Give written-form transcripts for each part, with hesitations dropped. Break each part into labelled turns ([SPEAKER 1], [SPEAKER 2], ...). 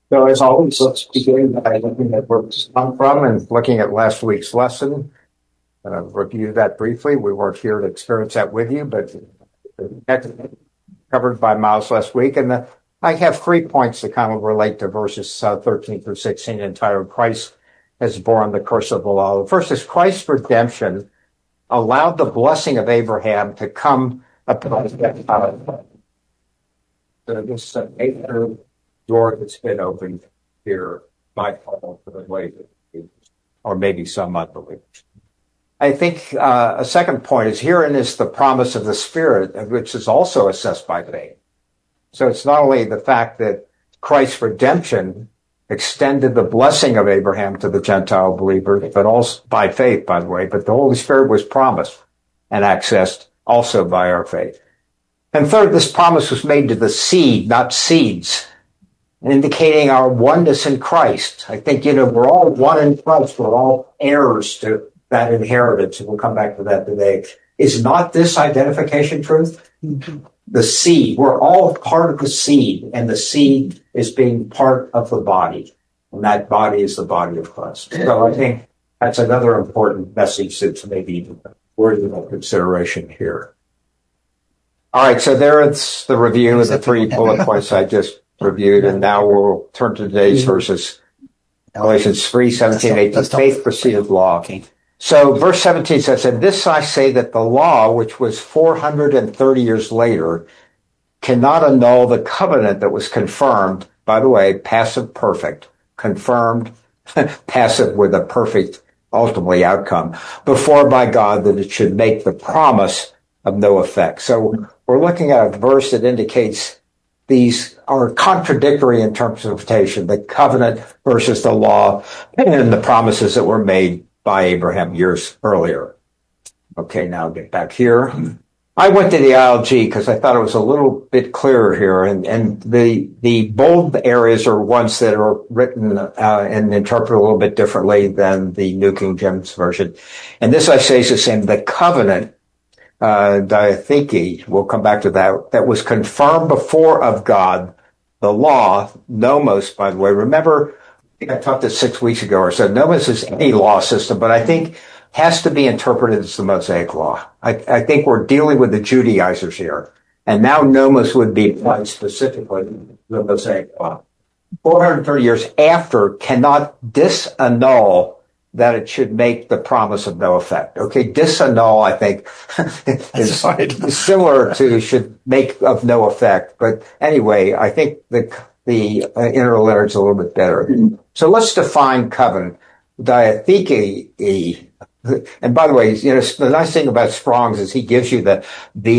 [SPEAKER 1] So as always, let's begin by looking at where this come from and looking at last week's lesson. Review that briefly. We weren't here to experience that with you, but covered by Miles last week. And I have 3 points that kind of relate to verses 13 through 16 entitled Christ has borne the curse of the law. The first is Christ's redemption allowed the blessing of Abraham to come upon this major door that's been opened here by Paul for the way, or maybe some unbelievers. I think a second point is herein is the promise of the Spirit, which is also assessed by faith. So it's not only the fact that Christ's redemption extended the blessing of Abraham to the Gentile believers, but also by faith, by the way, but the Holy Spirit was promised and accessed also by our faith. And third, this promise was made to the seed, not seeds, indicating our oneness in Christ. I think, we're all one in Christ. We're all heirs to that inheritance, and we'll come back to that today. Is not this identification truth? The seed. We're all part of the seed, and the seed is being part of the body, and that body is the body of Christ. So I think that's another important message that's maybe worthy of consideration here. All right, so there's the review of the 3 bullet points I just reviewed, and now we'll turn to today's verses. Galatians 3:17, 18, faith preceded law. So verse 17 says, and this I say that the law, which was 430 years later, cannot annul the covenant that was confirmed, by the way, passive perfect, confirmed, passive with a perfect, ultimately outcome, before by God that it should make the promise of no effect. So we're looking at a verse that indicates these are contradictory interpretation, the covenant versus the law and the promises that were made by Abraham years earlier. Okay, now get back here. I went to the ILG because I thought it was a little bit clearer here, and the bold areas are ones that are written and interpreted a little bit differently than the New King James Version. And this I say is the same. The covenant, diatheke, we'll come back to that was confirmed before of God. The law, nomos, by the way, remember, I think I taught this 6 weeks ago or so. Nomos is any law system, but I think has to be interpreted as the Mosaic law. I think we're dealing with the Judaizers here. And now nomos would be applied specifically to the Mosaic law. 430 years after cannot disannul that it should make the promise of no effect. Okay, disannul, I think, is similar to should make of no effect. But anyway, I think the interlinear is a little bit better. So let's define covenant. Diatheke, and by the way, the nice thing about Strong's is he gives you the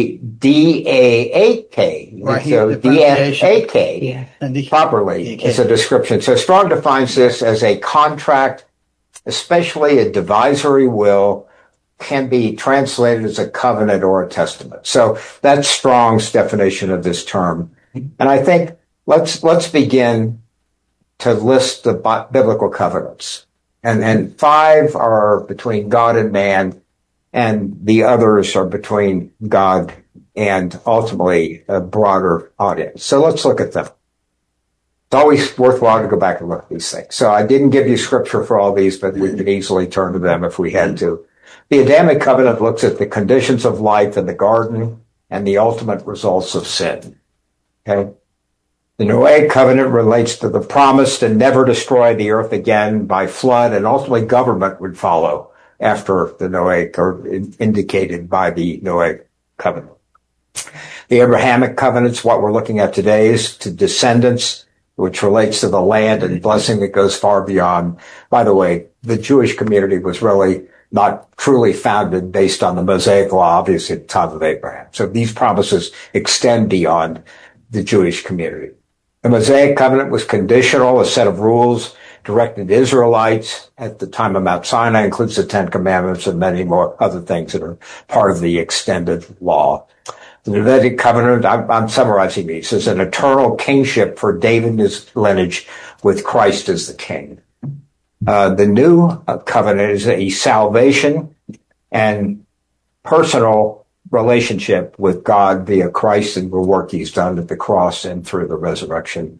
[SPEAKER 1] D-A-A-K. Right. So D-A-A-K properly is a description. So Strong defines this as a contract, especially a divisory will, can be translated as a covenant or a testament. So that's Strong's definition of this term. And I think let's begin to list the biblical covenants. And 5 are between God and man, and the others are between God and ultimately a broader audience. So let's look at them. It's always worthwhile to go back and look at these things. So I didn't give you scripture for all these, but we could easily turn to them if we had to. The Adamic covenant looks at the conditions of life in the garden and the ultimate results of sin. Okay? The Noahic covenant relates to the promise to never destroy the earth again by flood, and ultimately government would follow after the Noahic, or indicated by the Noahic covenant. The Abrahamic covenant's what we're looking at today is to descendants, which relates to the land and blessing that goes far beyond. By the way, the Jewish community was really not truly founded based on the Mosaic law, obviously at the time of Abraham. So these promises extend beyond the Jewish community. The Mosaic covenant was conditional, a set of rules directed Israelites at the time of Mount Sinai, includes the Ten Commandments and many more other things that are part of the extended law. The Davidic covenant, I'm summarizing these, is an eternal kingship for David and his lineage with Christ as the king. The new covenant is a salvation and personal relationship with God via Christ and the work he's done at the cross and through the resurrection.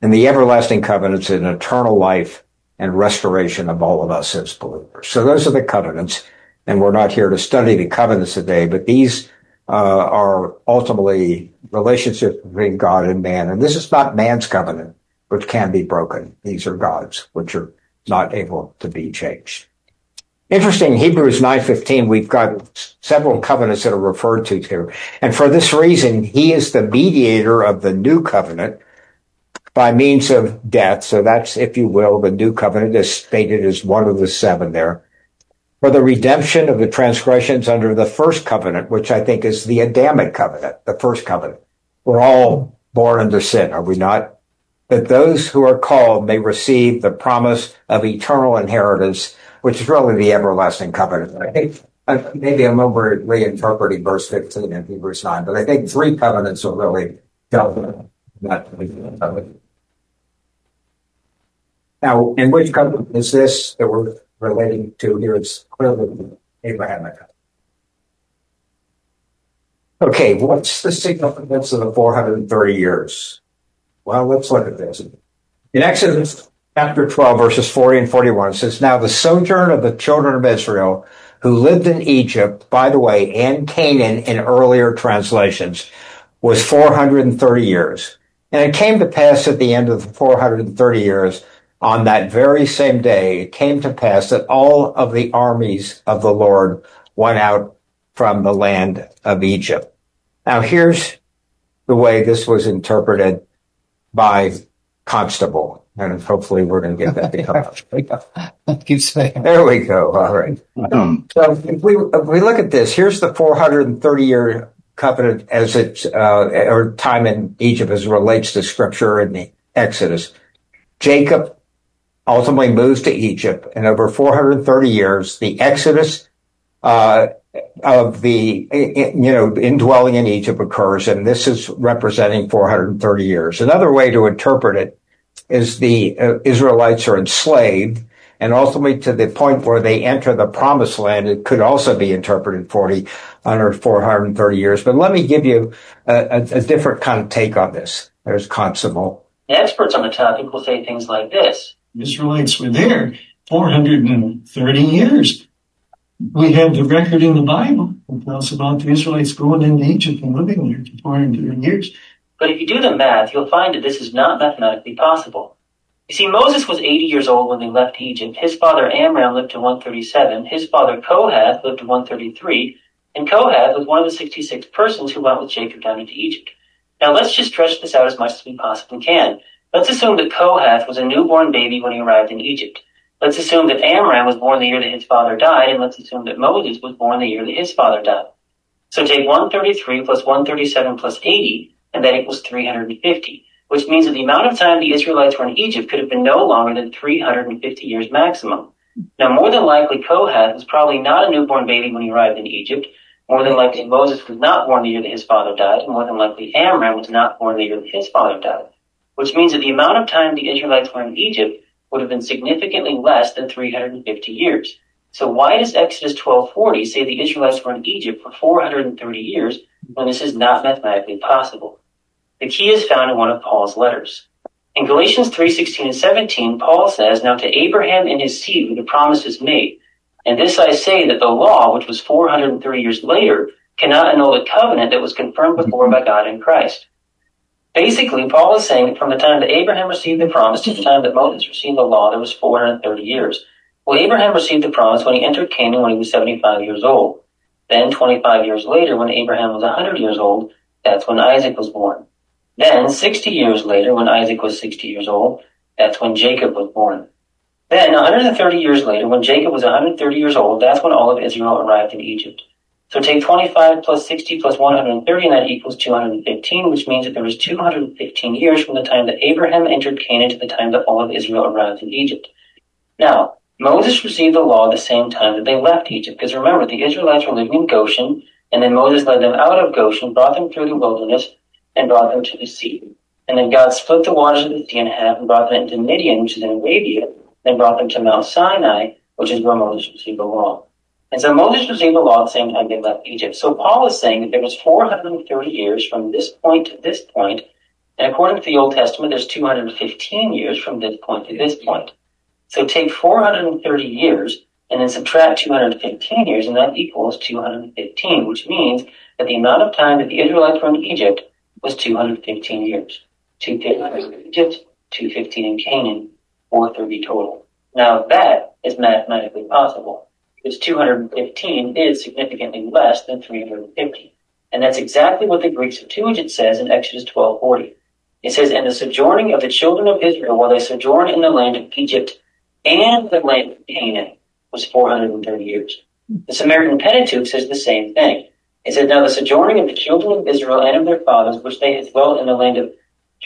[SPEAKER 1] And the everlasting covenant's an eternal life and restoration of all of us as believers. So those are the covenants. And we're not here to study the covenants today, but these are ultimately relationships between God and man. And this is not man's covenant, which can be broken. These are God's, which are not able to be changed. Interesting, Hebrews 9:15, we've got several covenants that are referred to here. And for this reason, he is the mediator of the new covenant by means of death. So that's, if you will, the new covenant is stated as one of the seven there. For the redemption of the transgressions under the first covenant, which I think is the Adamic covenant, the first covenant. We're all born under sin, are we not? That those who are called may receive the promise of eternal inheritance, which is really the everlasting covenant. I think maybe I'm over reinterpreting verse 15 in Hebrews 9, but I think three covenants are really dealt with that. Now, in which covenant is this that we're relating to here? It's clearly Abrahamic. Okay, what's the significance of the 430 years? Well, let's look at this. In Exodus chapter 12, verses 40 and 41, it says, Now the sojourn of the children of Israel who lived in Egypt, by the way, and Canaan in earlier translations, was 430 years. And it came to pass at the end of the 430 years, on that very same day, it came to pass that all of the armies of the Lord went out from the land of Egypt. Now, here's the way this was interpreted by Constable, and hopefully we're going to get that to
[SPEAKER 2] Keep saying.
[SPEAKER 1] There we go. All right. So if we look at this, here's the 430-year covenant as it's or time in Egypt as it relates to Scripture in the Exodus. Jacob ultimately moves to Egypt, and over 430 years, the Exodus of the indwelling in Egypt occurs, and this is representing 430 years. Another way to interpret it is the Israelites are enslaved, and ultimately to the point where they enter the promised land. It could also be interpreted 430 years. But let me give you a different kind of take on this. There's Constable.
[SPEAKER 3] The experts on the topic will say things like this.
[SPEAKER 4] Israelites were there 430 years. We have the record in the Bible that tells about the Israelites going into Egypt and living there for 430 years.
[SPEAKER 3] But if you do the math, you'll find that this is not mathematically possible. You see, Moses was 80 years old when they left Egypt. His father Amram lived to 137. His father Kohath lived to 133. And Kohath was one of the 66 persons who went with Jacob down into Egypt. Now let's just stretch this out as much as we possibly can. Let's assume that Kohath was a newborn baby when he arrived in Egypt. Let's assume that Amram was born the year that his father died, and let's assume that Moses was born the year that his father died. So take 133 plus 137 plus 80, and that equals 350, which means that the amount of time the Israelites were in Egypt could have been no longer than 350 years maximum. Now, more than likely, Kohath was probably not a newborn baby when he arrived in Egypt. More than likely, Moses was not born the year that his father died, and more than likely, Amram was not born the year that his father died, which means that the amount of time the Israelites were in Egypt would have been significantly less than 350 years. So why does Exodus 12:40 say the Israelites were in Egypt for 430 years when this is not mathematically possible? The key is found in one of Paul's letters. In Galatians 3:16 and 17, Paul says, Now to Abraham and his seed were the promises made. And this I say, that the law, which was 430 years later, cannot annul the covenant that was confirmed before by God in Christ. Basically, Paul is saying that from the time that Abraham received the promise to the time that Moses received the law, there was 430 years. Well, Abraham received the promise when he entered Canaan when he was 75 years old. Then, 25 years later, when Abraham was 100 years old, that's when Isaac was born. Then, 60 years later, when Isaac was 60 years old, that's when Jacob was born. Then, 130 years later, when Jacob was 130 years old, that's when all of Israel arrived in Egypt. So take 25 plus 60 plus 130, and that equals 215, which means that there was 215 years from the time that Abraham entered Canaan to the time that all of Israel arrived in Egypt. Now, Moses received the law at the same time that they left Egypt, because remember, the Israelites were living in Goshen, and then Moses led them out of Goshen, brought them through the wilderness, and brought them to the sea. And then God split the waters of the sea in half and brought them into Midian, which is in Arabia, then brought them to Mount Sinai, which is where Moses received the law. And so Moses received the law at the same time they left Egypt. So Paul is saying that there was 430 years from this point to this point And according to the Old Testament, there's 215 years from this point to this point. So take 430 years and then subtract 215 years, and that equals 215, which means that the amount of time that the Israelites were in Egypt was 215 years. 215 in Egypt, 215 in Canaan, 430 total. Now that is mathematically possible, because 215 is significantly less than 350. And that's exactly what the Greek Septuagint says in Exodus 12:40. It says, "And the sojourning of the children of Israel while they sojourn in the land of Egypt and the land of Canaan was 430 years." The Samaritan Pentateuch says the same thing. It says, "Now the sojourning of the children of Israel and of their fathers, which they had dwelt in the land of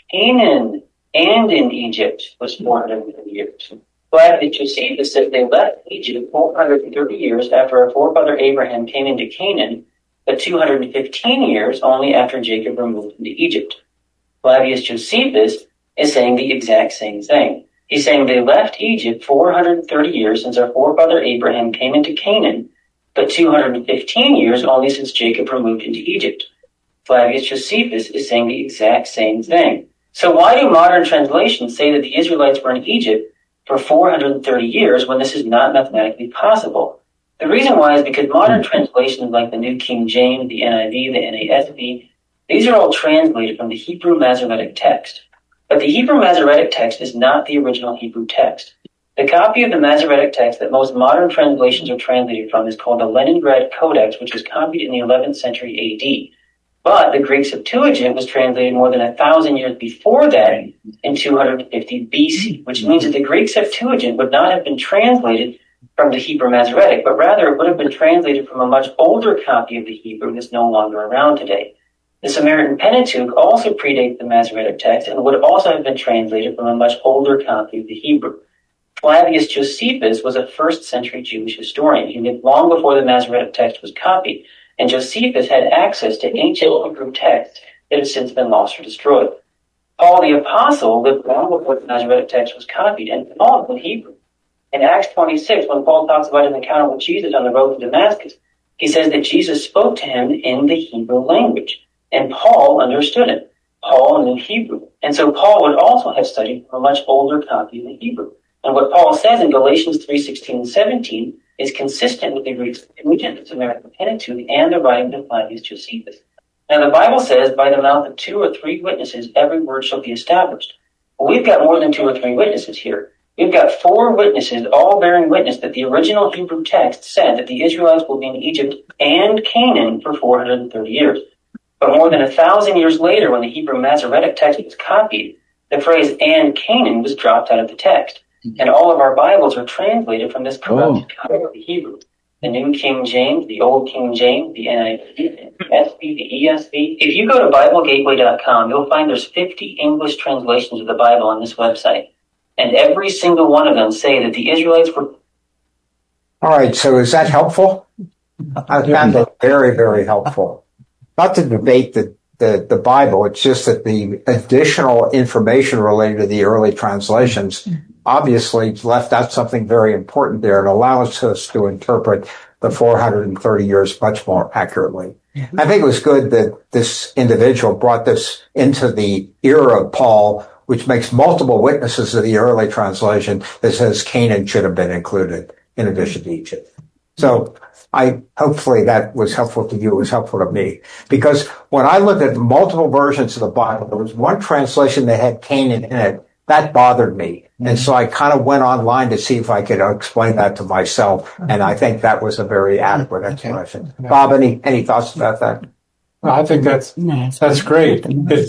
[SPEAKER 3] Canaan and in Egypt, was 430 years." Flavius Josephus says they left Egypt 430 years after our forefather Abraham came into Canaan, but 215 years only after Jacob removed into Egypt. Flavius Josephus is saying the exact same thing. He's saying they left Egypt 430 years since our forefather Abraham came into Canaan, but 215 years only since Jacob removed into Egypt. Flavius Josephus is saying the exact same thing. So why do modern translations say that the Israelites were in Egypt for 430 years when this is not mathematically possible? The reason why is because modern translations like the New King James, the NIV, the NASB, these are all translated from the Hebrew Masoretic text. But the Hebrew Masoretic text is not the original Hebrew text. The copy of the Masoretic text that most modern translations are translated from is called the Leningrad Codex, which was copied in the 11th century AD. But the Greek Septuagint was translated more than 1,000 years before that in 250 BC, which means that the Greek Septuagint would not have been translated from the Hebrew Masoretic, but rather it would have been translated from a much older copy of the Hebrew that's no longer around today. The Samaritan Pentateuch also predates the Masoretic text and would also have been translated from a much older copy of the Hebrew. Flavius Josephus was a 1st century Jewish historian. He lived long before the Masoretic text was copied, and Josephus had access to ancient Hebrew texts that have since been lost or destroyed. Paul the Apostle lived long before the Masoretic text was copied, and all in Hebrew. In Acts 26, when Paul talks about an encounter with Jesus on the road to Damascus, he says that Jesus spoke to him in the Hebrew language, and Paul understood it. Paul knew Hebrew, and so Paul would also have studied from a much older copy of the Hebrew. And what Paul says in Galatians 3:16 and 17 is consistent with the Greek Septuagint, the Samaritan Pentateuch, and the writings of Flavius Josephus. Now the Bible says, by the mouth of 2 or 3 witnesses, every word shall be established. Well, we've got more than 2 or 3 witnesses here. We've got 4 witnesses, all bearing witness that the original Hebrew text said that the Israelites will be in Egypt and Canaan for 430 years. But more than 1,000 years later, when the Hebrew Masoretic text was copied, the phrase "and Canaan" was dropped out of the text. And all of our Bibles are translated from this corrupted copy of the Hebrew. The New King James, the Old King James, the NIV, the SB, the ESV. If you go to BibleGateway.com, you'll find there's 50 English translations of the Bible on this website. And every single one of them say that the Israelites were...
[SPEAKER 1] All right, so is that helpful? I found it very, very helpful. Not to debate the Bible, it's just that the additional information related to the early translations obviously left out something very important there. It allows us to interpret the 430 years much more accurately. I think it was good that this individual brought this into the era of Paul, which makes multiple witnesses of the early translation that says Canaan should have been included in addition to Egypt. So hopefully that was helpful to you. It was helpful to me, because when I looked at multiple versions of the Bible, there was one translation that had Canaan in it. That bothered me. And so I kind of went online to see if I could explain that to myself. And I think that was a very adequate explanation. Okay. Bob, any thoughts about that?
[SPEAKER 2] Well, I think that's great.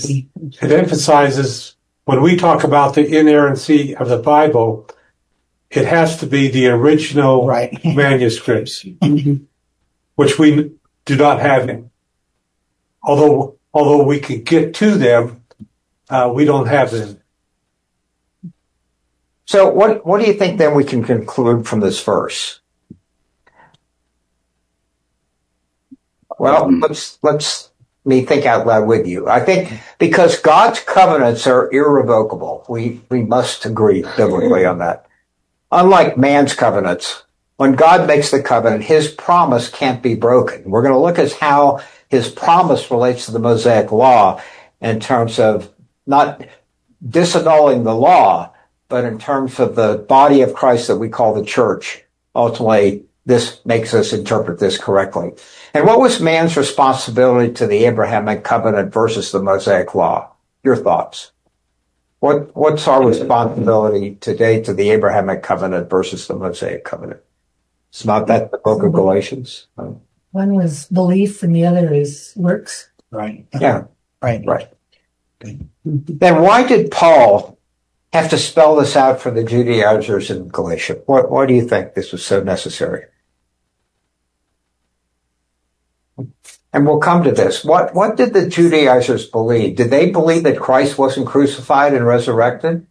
[SPEAKER 2] It emphasizes, when we talk about the inerrancy of the Bible, it has to be the original manuscripts, which we do not have. Although we could get to them, we don't have them.
[SPEAKER 1] So what do you think then we can conclude from this verse? Well, let me think out loud with you. I think because God's covenants are irrevocable, we must agree biblically on that. Unlike man's covenants, when God makes the covenant, his promise can't be broken. We're going to look at how his promise relates to the Mosaic law in terms of not disannulling the law, but in terms of the body of Christ that we call the church, ultimately, this makes us interpret this correctly. And what was man's responsibility to the Abrahamic covenant versus the Mosaic law? Your thoughts? What's our responsibility today to the Abrahamic covenant versus the Mosaic covenant? It's not that the book of Galatians.
[SPEAKER 5] One was belief and the other is works.
[SPEAKER 6] Right.
[SPEAKER 1] Yeah.
[SPEAKER 6] Right.
[SPEAKER 1] Then why did Paul have to spell this out for the Judaizers in Galatia? Why do you think this was so necessary? And we'll come to this. What did the Judaizers believe? Did they believe that Christ wasn't crucified and resurrected?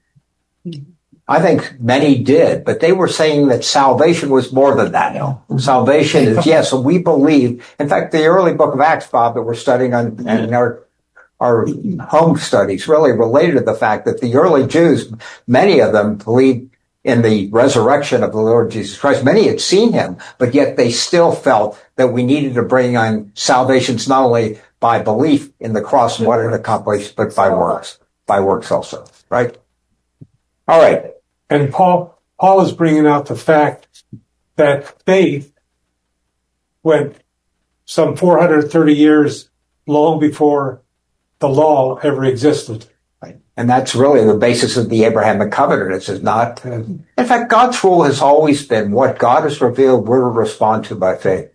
[SPEAKER 1] I think many did, but they were saying that salvation was more than that. No. Salvation is, yes, so we believe. In fact, the early book of Acts, Bob, that we're studying on in our home studies really related to the fact that the early Jews, many of them believed in the resurrection of the Lord Jesus Christ. Many had seen him, but yet they still felt that we needed to bring on salvations not only by belief in the cross and what it accomplished, but by works also, right? All right.
[SPEAKER 2] And Paul is bringing out the fact that faith went some 430 years long before the law ever existed.
[SPEAKER 1] Right. And that's really the basis of the Abrahamic covenant. It says not. In fact, God's rule has always been what God has revealed, we're to respond to by faith.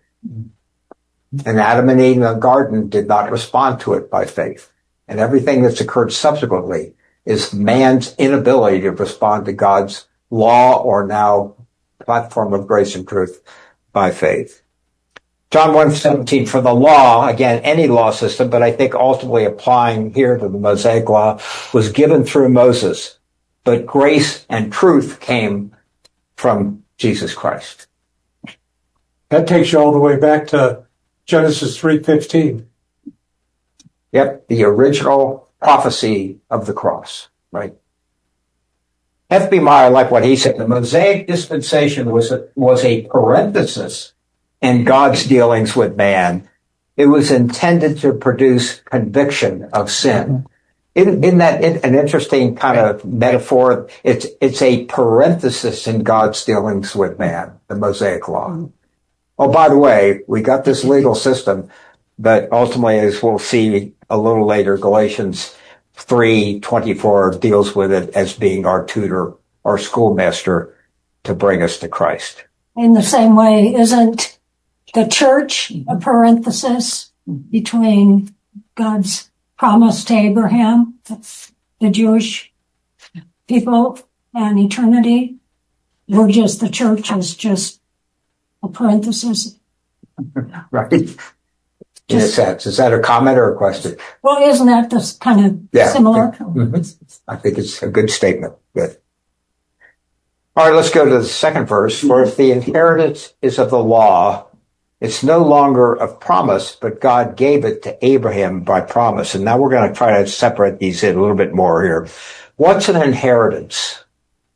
[SPEAKER 1] And Adam and Eve in the garden did not respond to it by faith. And everything that's occurred subsequently is man's inability to respond to God's law or now platform of grace and truth by faith. John 1:17, for the law, again, any law system, but I think ultimately applying here to the Mosaic law, was given through Moses, but grace and truth came from Jesus Christ.
[SPEAKER 2] That takes you all the way back to Genesis 3:15.
[SPEAKER 1] Yep, the original prophecy of the cross, right? F.B. Meyer, like what he said, the Mosaic dispensation was a parenthesis in God's dealings with man. It was intended to produce conviction of sin. Isn't that an interesting kind of metaphor? It's a parenthesis in God's dealings with man, the Mosaic law. Oh, by the way, we got this legal system, but ultimately, as we'll see a little later, Galatians 3:24 deals with it as being our tutor, our schoolmaster to bring us to Christ.
[SPEAKER 5] In the same way, isn't the church a parenthesis between God's promise to Abraham, the Jewish people, and eternity? We're just, the church is just a parenthesis.
[SPEAKER 1] Right. In a sense. Is that a comment or a question?
[SPEAKER 5] Well, isn't that this kind of similar?
[SPEAKER 1] Mm-hmm. I think it's a good statement. Good. All right, let's go to the second verse. For if the inheritance is of the law, it's no longer of promise, but God gave it to Abraham by promise. And now we're going to try to separate these in a little bit more here. What's an inheritance?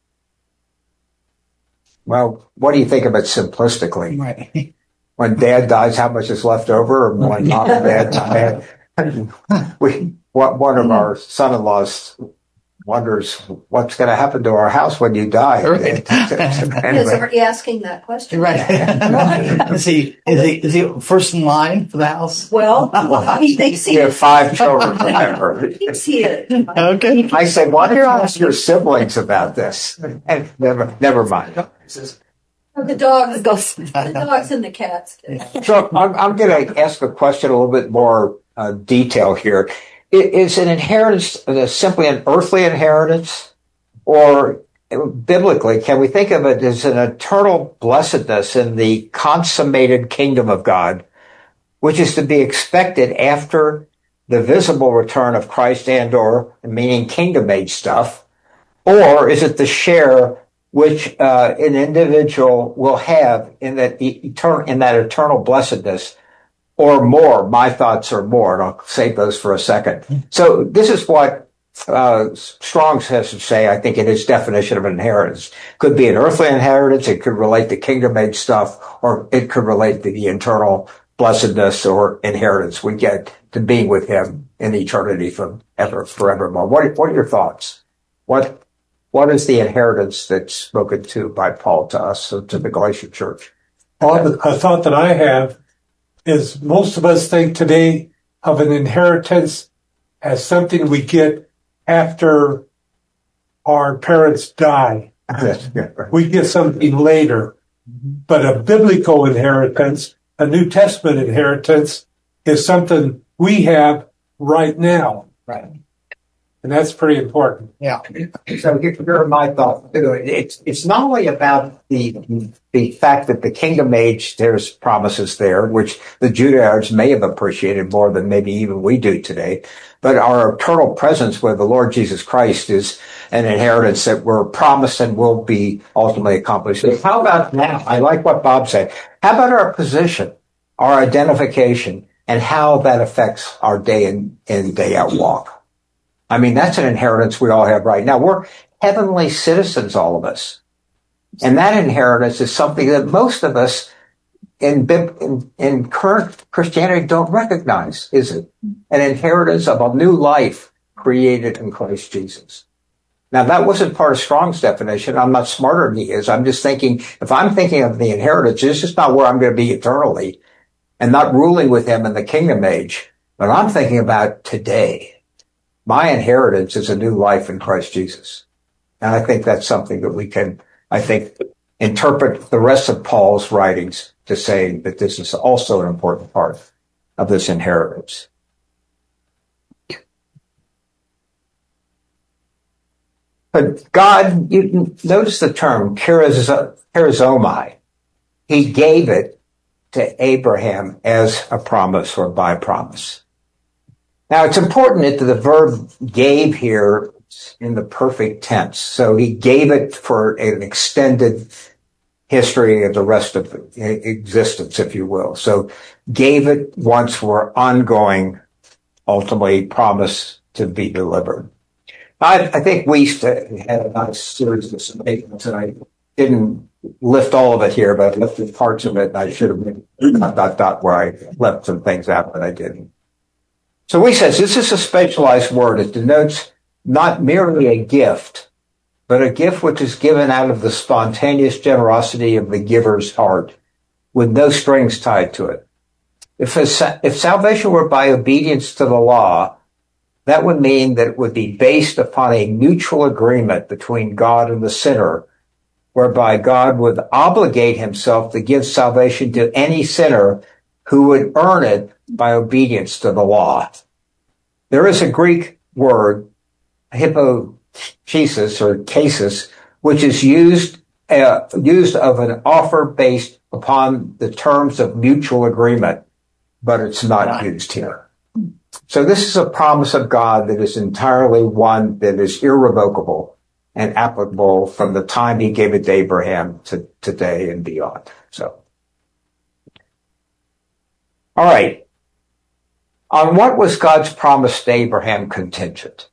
[SPEAKER 1] Well, what do you think of it simplistically?
[SPEAKER 6] Right.
[SPEAKER 1] When dad dies, how much is left over? Or when mom and dad die? One of our son-in-laws wonders what's going to happen to our house when you die.
[SPEAKER 6] Right.
[SPEAKER 7] Is already asking that question.
[SPEAKER 6] Right. Is he first in line for the house?
[SPEAKER 7] Well, he thinks he
[SPEAKER 1] You have 5 children, remember.
[SPEAKER 7] thinks he is.
[SPEAKER 6] Okay.
[SPEAKER 1] I say, why don't you ask your siblings about this? And never mind.
[SPEAKER 7] The dogs and the cats.
[SPEAKER 1] So I'm going to ask a question a little bit more detail here. Is an inheritance simply an earthly inheritance, or biblically, can we think of it as an eternal blessedness in the consummated kingdom of God, which is to be expected after the visible return of Christ and/or, meaning kingdom-age stuff, or is it the share which an individual will have in that eternal blessedness, or more? My thoughts are more, and I'll save those for a second. So this is what Strong's has to say, I think, in his definition of inheritance. Could be an earthly inheritance, it could relate to kingdom-age stuff, or it could relate to the eternal blessedness or inheritance we get to being with him in eternity forevermore. What are your thoughts? What is the inheritance that's spoken to by Paul to us, to the Galatian church?
[SPEAKER 2] Well, a thought that I have is most of us think today of an inheritance as something we get after our parents die. We get something later. But a biblical inheritance, a New Testament inheritance, is something we have right now.
[SPEAKER 6] Right.
[SPEAKER 2] And that's pretty important.
[SPEAKER 6] Yeah.
[SPEAKER 1] So here are my thoughts. It's not only about the fact that the kingdom age, there's promises there, which the Judaizers may have appreciated more than maybe even we do today, but our eternal presence with the Lord Jesus Christ is an inheritance that we're promised and will be ultimately accomplished. How about now? I like what Bob said. How about our position, our identification, and how that affects our day in, day out walk? I mean, that's an inheritance we all have right now. We're heavenly citizens, all of us. And that inheritance is something that most of us in current Christianity don't recognize, is it? An inheritance of a new life created in Christ Jesus. Now, that wasn't part of Strong's definition. I'm not smarter than he is. I'm just thinking, if I'm thinking of the inheritance, this is not where I'm going to be eternally and not ruling with him in the kingdom age. But I'm thinking about today. My inheritance is a new life in Christ Jesus. And I think that's something that we can, I think, interpret the rest of Paul's writings to say that this is also an important part of this inheritance. But God, you notice the term charizomai. He gave it to Abraham as a promise or by promise. Now, it's important that the verb gave here is in the perfect tense. So he gave it for an extended history of the rest of existence, if you will. So gave it once for ongoing, ultimately promise to be delivered. I think we used to have a nice series of statements, and I didn't lift all of it here, but I lifted parts of it, and I should have been ... where I left some things out, but I didn't. So he says this is a specialized word. It denotes not merely a gift, but a gift which is given out of the spontaneous generosity of the giver's heart, with no strings tied to it. If salvation were by obedience to the law, that would mean that it would be based upon a mutual agreement between God and the sinner, whereby God would obligate himself to give salvation to any sinner who would earn it by obedience to the law. There is a Greek word, hypothesis or casus, which is used of an offer based upon the terms of mutual agreement, but it's not used here. So this is a promise of God that is entirely one that is irrevocable and applicable from the time he gave it to Abraham to today and beyond. So, all right. On what was God's promise to Abraham contingent?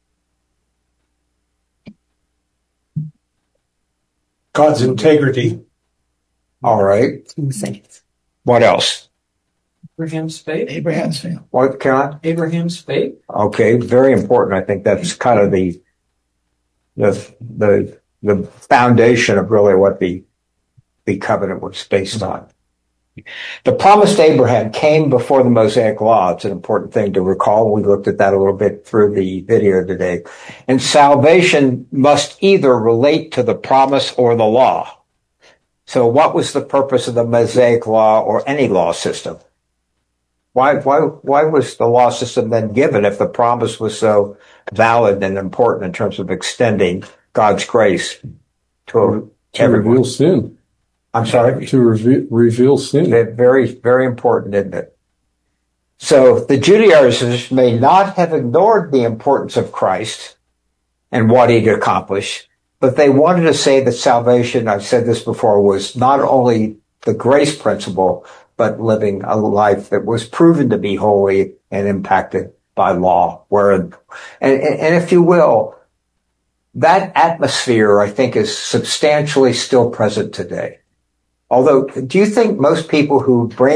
[SPEAKER 2] God's integrity.
[SPEAKER 1] All right. What else?
[SPEAKER 8] Abraham's faith.
[SPEAKER 6] Abraham's faith.
[SPEAKER 1] What, Caroline?
[SPEAKER 8] Abraham's faith.
[SPEAKER 1] Okay, very important. I think that's kind of the foundation of really what the covenant was based on. The promise to Abraham came before the Mosaic Law. It's an important thing to recall. We looked at that a little bit through the video today. And salvation must either relate to the promise or the law. So what was the purpose of the Mosaic Law or any law system? Why was the law system then given if the promise was so valid and important in terms of extending God's grace to everyone?
[SPEAKER 9] Reveal sin.
[SPEAKER 1] I'm sorry?
[SPEAKER 9] To reveal sin.
[SPEAKER 1] Very, very important, isn't it? So the Judaizers may not have ignored the importance of Christ and what he'd accomplished, but they wanted to say that salvation, I've said this before, was not only the grace principle, but living a life that was proven to be holy and impacted by law. And if you will, that atmosphere, I think, is substantially still present today. Although, do you think most people who bring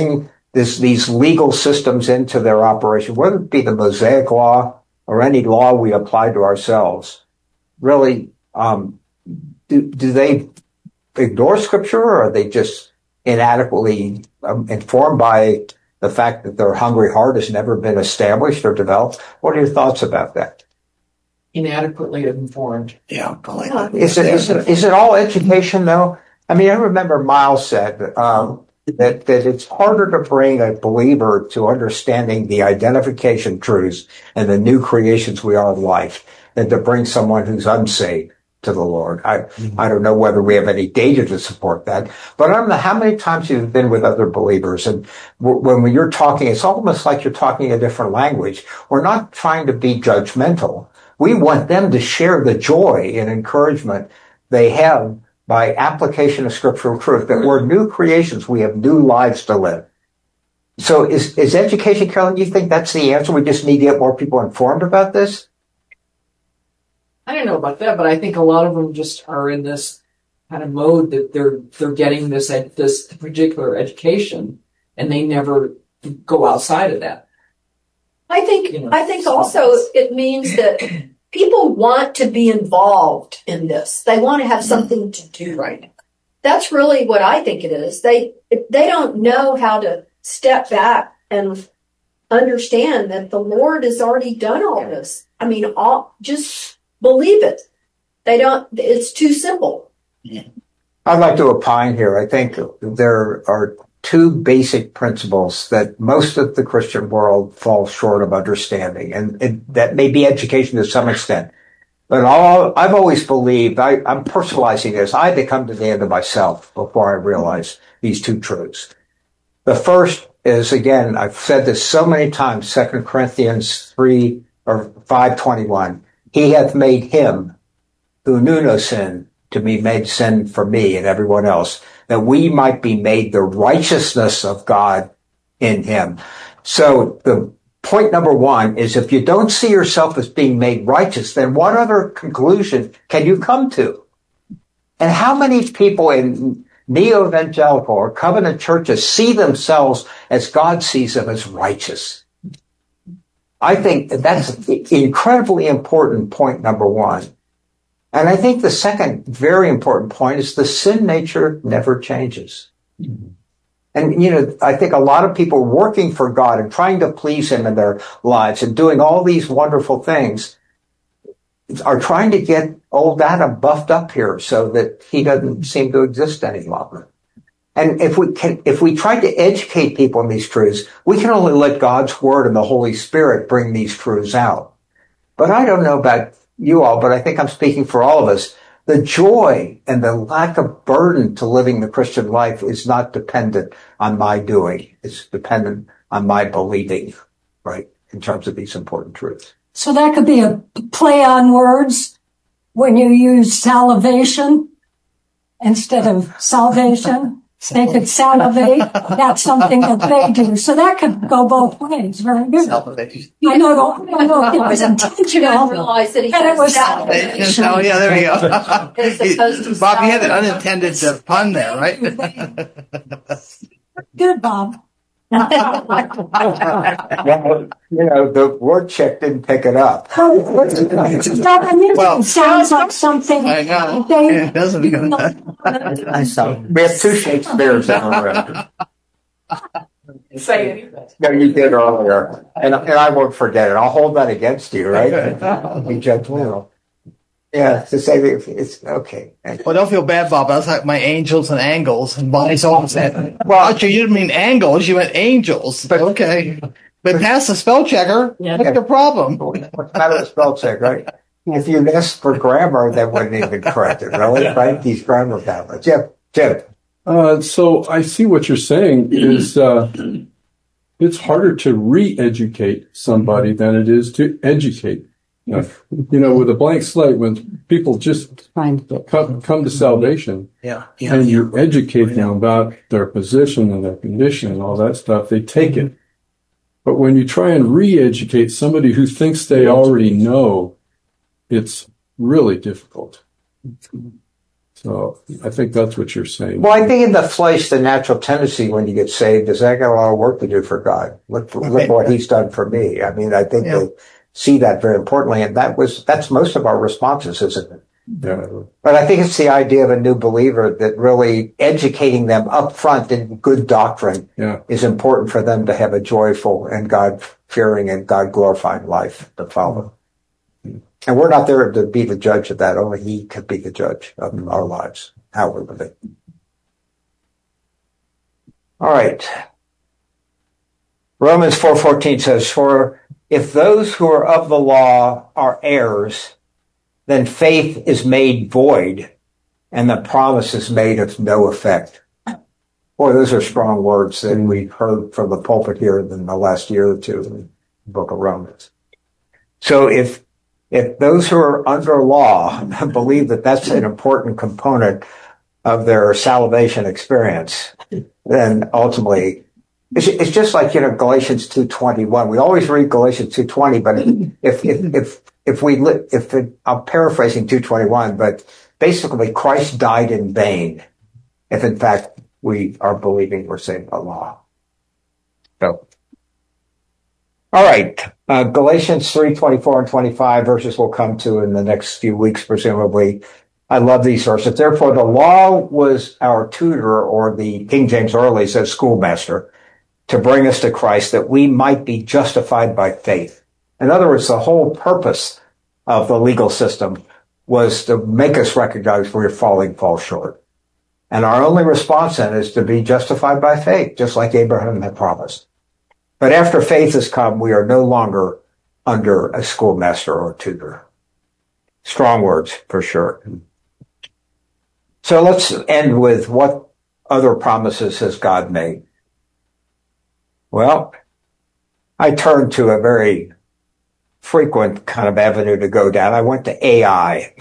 [SPEAKER 1] these legal systems into their operation, whether it be the Mosaic Law or any law we apply to ourselves, really, do they ignore Scripture, or are they just inadequately informed by the fact that their hungry heart has never been established or developed? What are your thoughts about that?
[SPEAKER 8] Inadequately informed.
[SPEAKER 6] Yeah.
[SPEAKER 1] Is it all education, though? I mean, I remember Miles said that it's harder to bring a believer to understanding the identification truths and the new creations we are in life than to bring someone who's unsaved to the Lord. I don't know whether we have any data to support that, but I don't know how many times you've been with other believers, and when you're talking, it's almost like you're talking a different language. We're not trying to be judgmental. We want them to share the joy and encouragement they have by application of scriptural truth, that we're new creations. We have new lives to live. So is education, Carolyn, you think that's the answer? We just need to get more people informed about this?
[SPEAKER 8] I don't know about that, but I think a lot of them just are in this kind of mode that they're getting this particular education, and they never go outside of that.
[SPEAKER 7] I think also it means that people want to be involved in this. They want to have something to do. Right. That's really what I think it is. They don't know how to step back and understand that the Lord has already done all this. I mean, just believe it. It's too simple.
[SPEAKER 1] I'd like to opine here. I think there are two basic principles that most of the Christian world falls short of understanding, and that may be education to some extent. But I've always believed, I'm personalizing this, I had to come to the end of myself before I realized these two truths. The first is, again, I've said this so many times, 2 Corinthians 3 or 5:21. He hath made him who knew no sin to be made sin for me and everyone else, that we might be made the righteousness of God in him. So the point number one is, if you don't see yourself as being made righteous, then what other conclusion can you come to? And how many people in neo-evangelical or covenant churches see themselves as God sees them, as righteous? I think that's incredibly important, point number one. And I think the second very important point is the sin nature never changes. And, I think a lot of people working for God and trying to please him in their lives and doing all these wonderful things are trying to get old Adam buffed up here so that he doesn't seem to exist any longer. And if we try to educate people in these truths, we can only let God's word and the Holy Spirit bring these truths out. But I don't know about you all, but I think I'm speaking for all of us. The joy and the lack of burden to living the Christian life is not dependent on my doing. It's dependent on my believing, right, in terms of these important truths.
[SPEAKER 5] So that could be a play on words when you use salivation instead of salvation. They could salivate. That's something that they do. So that could go both ways. Very good. Salivation. I know it was intentional.
[SPEAKER 7] Realize that
[SPEAKER 5] it was
[SPEAKER 6] salvation. Oh, yeah, there we go. Bob, you had an unintended pun there, right?
[SPEAKER 5] Good, Bob.
[SPEAKER 1] Well, the word check didn't pick it up.
[SPEAKER 5] It sounds like something.
[SPEAKER 6] I know. It doesn't.
[SPEAKER 1] We have two Shakespeares in our room.
[SPEAKER 8] Say anything.
[SPEAKER 1] No, you did earlier, and I won't forget it. I'll hold that against you, right? Be judgmental. Yeah, to say that it's okay.
[SPEAKER 6] Well, don't feel bad, Bob. I was like my angels and angles, and Bonnie's all said, well, actually, you didn't mean angles, you meant angels. But okay. But pass the spell checker. Yeah. What's the problem?
[SPEAKER 1] What's not a spell check, right? If you asked for grammar, that wouldn't even correct it, really, right? These grammar tablets. Yeah, Jim.
[SPEAKER 9] So I see what you're saying is it's harder to re-educate somebody than it is to educate. With a blank slate, when people just come to salvation, and you educate them about their position and their condition and all that stuff, they take it. But when you try and re-educate somebody who thinks they already know, it's really difficult. So I think that's what you're saying.
[SPEAKER 1] Well, I think in the flesh, the natural tendency when you get saved is I got a lot of work to do for God. Look what He's done for me. I mean, I think they see that very importantly, and that's most of our responses, isn't it?
[SPEAKER 9] Yeah.
[SPEAKER 1] But I think it's the idea of a new believer that really educating them up front in good doctrine is important for them to have a joyful and God-fearing and God-glorifying life to follow. And we're not there to be the judge of that. Only He could be the judge of our lives, how we're living. All right. Romans 4:14 says, "For if those who are of the law are heirs, then faith is made void, and the promise is made of no effect." Boy, those are strong words that we've heard from the pulpit here in the last year or two in the book of Romans. So if those who are under law believe that that's an important component of their salvation experience, then ultimately it's just like, Galatians 2:21. We always read Galatians 2:20, but I'm paraphrasing 2:21, but basically Christ died in vain if in fact we are believing we're saved by law. So, all right, Galatians 3:24 and 25 verses we'll come to in the next few weeks, presumably. I love these verses. "Therefore the law was our tutor," or the King James Early says schoolmaster, "to bring us to Christ, that we might be justified by faith." In other words, the whole purpose of the legal system was to make us recognize we're fall short. And our only response then is to be justified by faith, just like Abraham had promised. But after faith has come, we are no longer under a schoolmaster or tutor. Strong words, for sure. So let's end with what other promises has God made? Well, I turned to a very frequent kind of avenue to go down. I went to AI.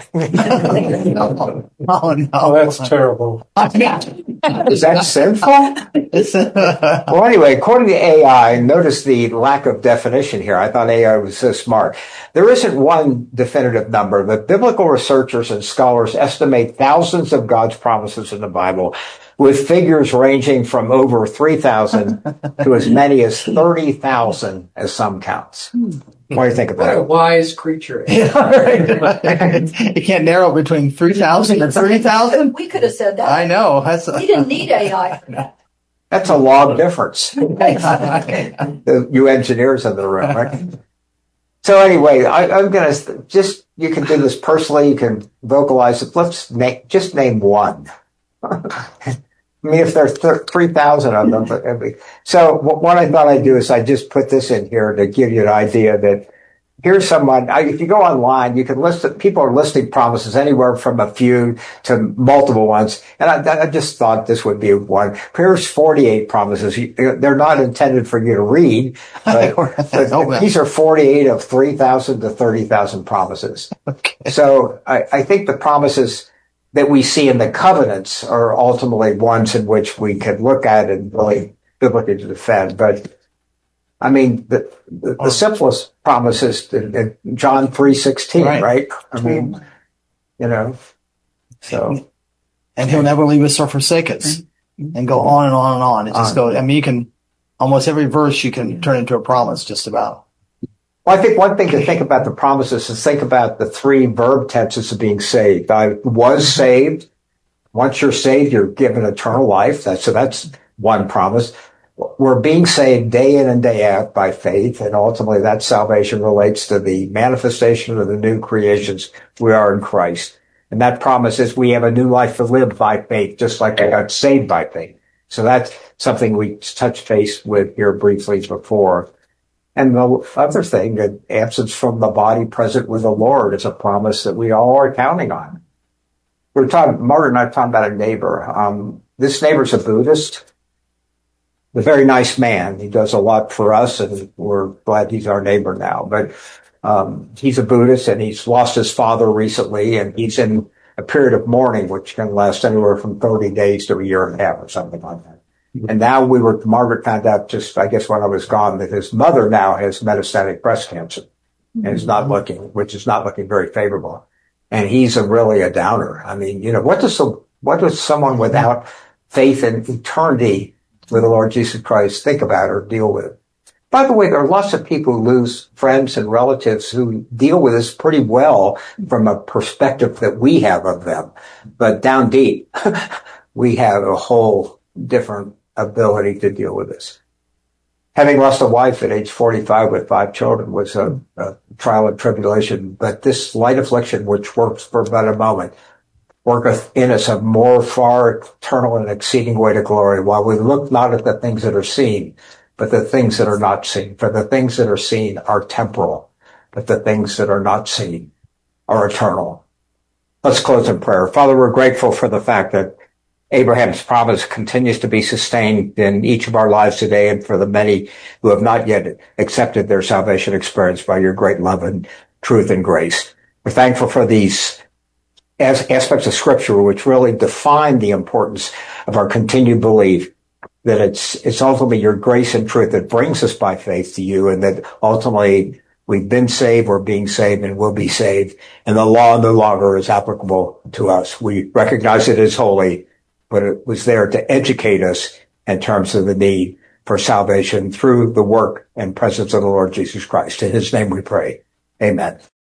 [SPEAKER 6] Oh, no.
[SPEAKER 2] That's terrible.
[SPEAKER 1] Is that sinful? Well, anyway, according to AI, notice the lack of definition here. I thought AI was so smart. There isn't one definitive number, but biblical researchers and scholars estimate thousands of God's promises in the Bible, with figures ranging from over 3,000 to as many as 30,000 as some counts. What do you think of
[SPEAKER 8] What
[SPEAKER 1] that?
[SPEAKER 8] a wise creature.
[SPEAKER 6] You can't narrow between 3,000 and 30,000?
[SPEAKER 7] We could have said that.
[SPEAKER 6] I know.
[SPEAKER 7] We didn't need AI for that.
[SPEAKER 1] That's a log difference. You engineers in the room, right? So anyway, I'm going to you can do this personally, you can vocalize it. Let's just name one. I mean, if there's 3,000 of them. So what I thought I'd do is I just put this in here to give you an idea that here's someone, if you go online, you can people are listing promises anywhere from a few to multiple ones. And I just thought this would be one. Here's 48 promises. They're not intended for you to read, but these are 48 of 3,000 to 30,000 promises. Okay. So I think the promises that we see in the covenants are ultimately ones in which we could look at and really biblically defend. But I mean, the simplest promise is in John 3:16, right? I mean, so.
[SPEAKER 6] And He'll never leave us or forsake us, and go on and on and on. It just goes. I mean, you can almost every verse you can turn into a promise, just about.
[SPEAKER 1] Well, I think one thing to think about the promises is think about the three verb tenses of being saved. I was saved. Once you're saved, you're given eternal life. So that's one promise. We're being saved day in and day out by faith, and ultimately that salvation relates to the manifestation of the new creations we are in Christ. And that promise is we have a new life to live by faith, just like I got saved by faith. So that's something we touched base with here briefly before. And the other thing, that absence from the body, present with the Lord, is a promise that we all are counting on. Margaret and I were talking about a neighbor. This neighbor's a Buddhist. A very nice man. He does a lot for us, and we're glad he's our neighbor now. But he's a Buddhist, and he's lost his father recently, and he's in a period of mourning, which can last anywhere from 30 days to a year and a half or something like that. And now Margaret found out just, I guess, when I was gone, that his mother now has metastatic breast cancer and is not looking very favorable. and he's really a downer. I mean, what does someone without faith in eternity with the Lord Jesus Christ think about or deal with? By the way, there are lots of people who lose friends and relatives who deal with this pretty well from a perspective that we have of them. But down deep, we have a whole different ability to deal with this. Having lost a wife at age 45 with 5 children was a trial and tribulation, but this light affliction, which works for but a moment, worketh in us a more far eternal and exceeding way to glory, while we look not at the things that are seen, but the things that are not seen. For the things that are seen are temporal, but the things that are not seen are eternal. Let's close in prayer. Father, we're grateful for the fact that Abraham's promise continues to be sustained in each of our lives today, and for the many who have not yet accepted their salvation experience by your great love and truth and grace. We're thankful for these aspects of Scripture which really define the importance of our continued belief that it's ultimately your grace and truth that brings us by faith to you, and that ultimately we've been saved, we're being saved, and will be saved, and the law no longer is applicable to us. We recognize it as holy, but it was there to educate us in terms of the need for salvation through the work and presence of the Lord Jesus Christ. In his name we pray. Amen.